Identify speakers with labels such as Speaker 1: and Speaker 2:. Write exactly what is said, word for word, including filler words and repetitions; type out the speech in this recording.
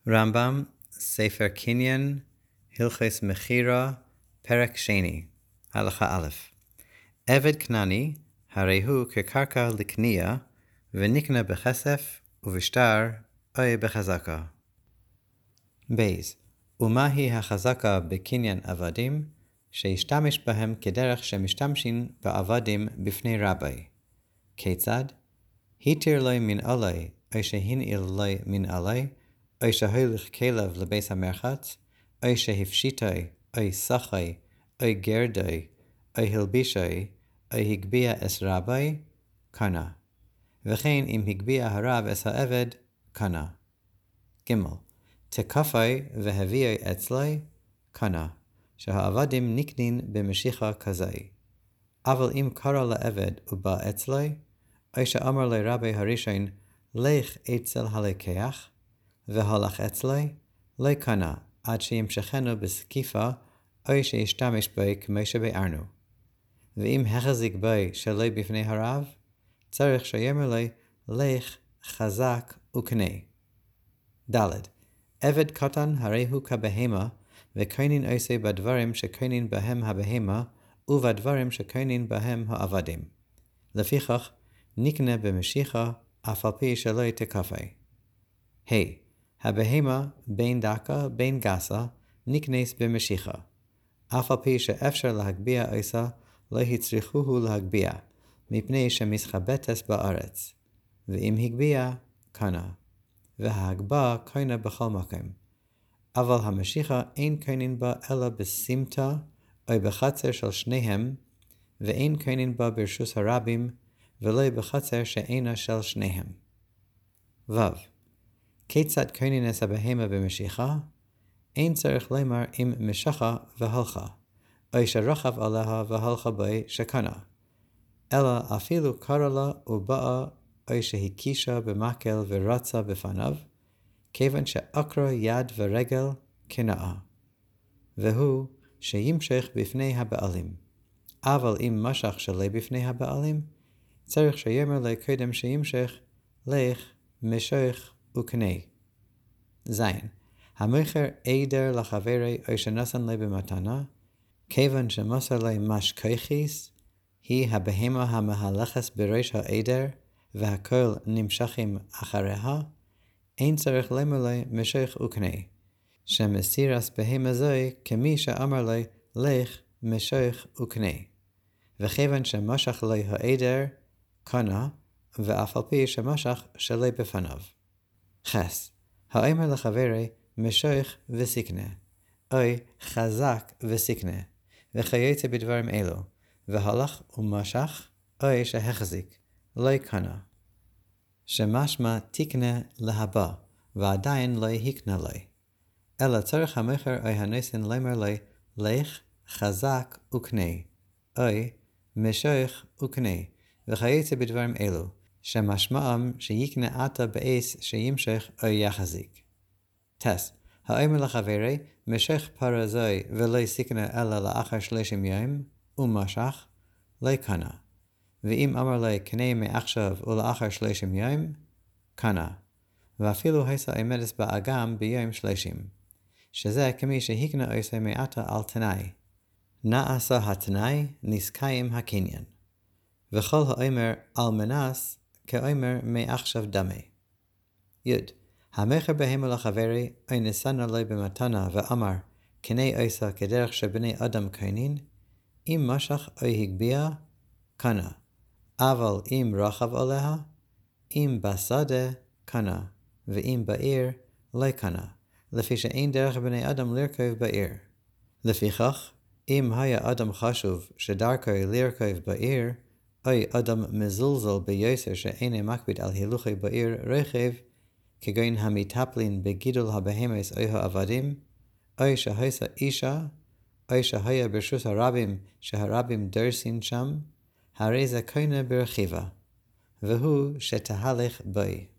Speaker 1: רמב"ם, ספר קניין, הלכות מכירה, פרק שני, הלכה א'. עבד כנעני, הרי הוא כקרקע לקנייה, ונקנה בכסף ובשטר או בחזקה. בייז, ומהי החזקה בקניין עבדים, שישתמש בהם כדרך שמשתמשים בעבדים בפני רבי. כיצד? התיר לו מן עלי, או שהנעיל לו מן עלי, או שהוליך כלב לבית המרחץ, או שהפשיטי, או סחי, או גרדי, או הלבישי, או הגביה אס רבי, קנה. וכן אם הגביה הרב אס העבד, קנה. ג' תקפי והביאי אצלי, קנה, שהעבדים נקנין במשיכה כזה. אבל אם קרא לעבד ובא אצלי, או שאמר לרבי הראשון, לך אצל הלקח, והלך אצלי, לא קנה, עד שימשכנו בסקיפה, או שישתמש בי כמו שבארנו. ואם החזיק בי שלא בפני הרב, צריך שיאמר לי, לך חזק וקנה. ד' עבד קטן הרי הוא כבהמה, וקונין עושה בדברים שקונין בהם הבהמה, ובדברים שקונין בהם העבדים. לפיכך, נקנה במשיכה, אף על פי שלא תקפי. ה' הבהמה בין דקה בין גסה, נקנס במשיכה. אף על פי שאפשר להגביה עושה, לא הצריכוהו להגביה, מפני שמסחבטס בארץ. ואם הגביה, קנה. וההגבה קונה בכל מקום. אבל המשיכה אין קונין בה אלא בסמטה, או בחצר של שניהם, ואין קונין בה ברשוס הרבים, ולא בחצר שאינה של שניהם. ו. כיצד קונין אס הבהמה במשיכה? אין צריך לומר אם משכה והלכה, או שרחב עליה והלכה בי שקנה. אלא אפילו קרא לה ובאה, או שהקישה במקל ורצה בפניו, כיוון שאקרא יד ורגל קנאה. והוא שימשך בפני הבעלים. אבל אם משך שלא בפני הבעלים, צריך שיאמר לי קודם שימשך, לך, משך וקנה. זין, המוכר עדר לחברי או שנתן לי במתנה, כיוון שמסר לי משכחיס, היא הבהמה המהלכת בראש העדר, והכל נמשכים אחריה, אין צריך לומר לי משך וקנה, שמסירס בהמה זוי כמי שאמר לי לך משך וקנה. וכיוון שמשך לי העדר, קנה, ואף על פי שמשך שלא בפניו. חס, האמר לחברי משך וסקנה, אוי חזק וסקנה, וכיוצא בדברים אלו, והלך ומשך, אוי שהחזיק, לא קנה. שמשמע תקנה להבא, ועדיין לא הקנה לי. אלא צריך המוכר או הנוסן לומר לי, לך חזק וקנה, אוי משך וקנה, וכיוצא בדברים אלו, שמשמעם שיקנה עתה באס שימשך או יחזיק. תס, האמר לחברי, משך פרזוי ולא סקנה אלא לאחר שלושים יום, ומשך, לא קנה. ואם אמר לי קנה מעכשיו ולאחר שלושים יום, קנה. ואפילו היסה עמדס באגם ביום שלושים, שזה כמי שהקנה עושה מעתה על תנאי. נעשה התנאי נסקיים הקניין. וכל האומר על מנס, כאומר מעכשיו דמי. י. המוכר בהמה לחברי, או נסנה לי במתנה ואמר, קנה עושה כדרך שבני אדם קונין, אם משך או הגביה, קנה. אבל אם רחב עליה, אם בשדה, קנה, ואם בעיר, לא קנה, לפי שאין דרך בני אדם לרכב בעיר. לפיכך, אם היה אדם חשוב שדרכו לרכב בעיר, או אדם מזולזל ביוסר שאינו מקפיד על הילוכי בעיר רכב, כגון המטפלין בגידול הבהמס או העבדים, או שהייסה אישה, או שהיה ברשות הרבים שהרבים דרסין שם, הרי זה קונה ברכיבה, והוא שתהלך בי.